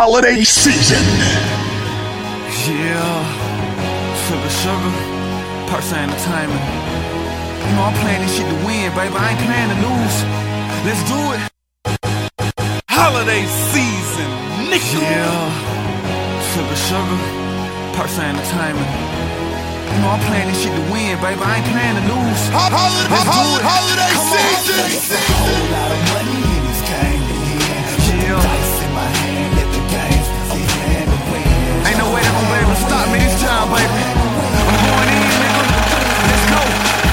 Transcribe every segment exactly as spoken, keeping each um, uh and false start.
holiday season. Yeah, sugar, sugar, Purse Entertainment. You know I'm playing this shit to win, baby. I ain't playing to lose. Let's do it. Holiday season, nigga. Yeah, sugar, sugar, Purse Entertainment. You know I'm playing this shit to win, baby. I ain't playing to lose. Holiday, Let's do it. holiday season. A whole lot of money in this game. Yeah. Dice in my hand, let the games I'm playing to win. Ain't no way that gon' be able to stop me this time, baby. I'm going in, nigga. Let's go.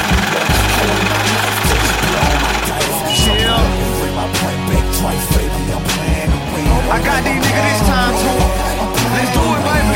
Yeah. Bring my point back twice, baby. I'm playing to win. I got these niggas this time too. Let's do it, baby.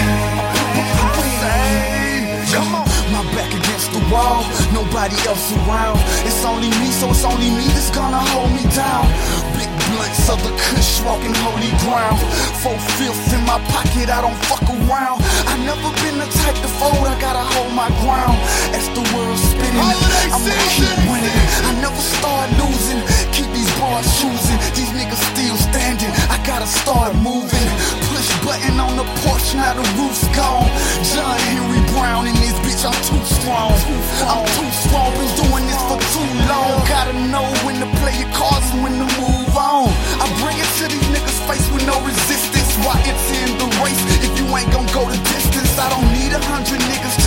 Come on. My back against the wall, nobody else around. It's only me, so it's only me that's gonna hold me down. Big blunts of the kush walking holy ground. Four fifths in my pocket, I don't fuck around. I never been the type to fold, I gotta hold my ground. As the world's spinning, I'ma keep winning. I never start losing, keep these bars choosing. These niggas still standing, I gotta start moving. Push button on the porch, now the roof's gone. John Henry Brown in this bitch, I'm too strong. I'm too strong, been doing this for too long. Gotta know when to play your cards and when to move on. I bring it to these niggas' face with no resistance. Why it's in the race if you ain't gon' go the distance? I don't need a hundred niggas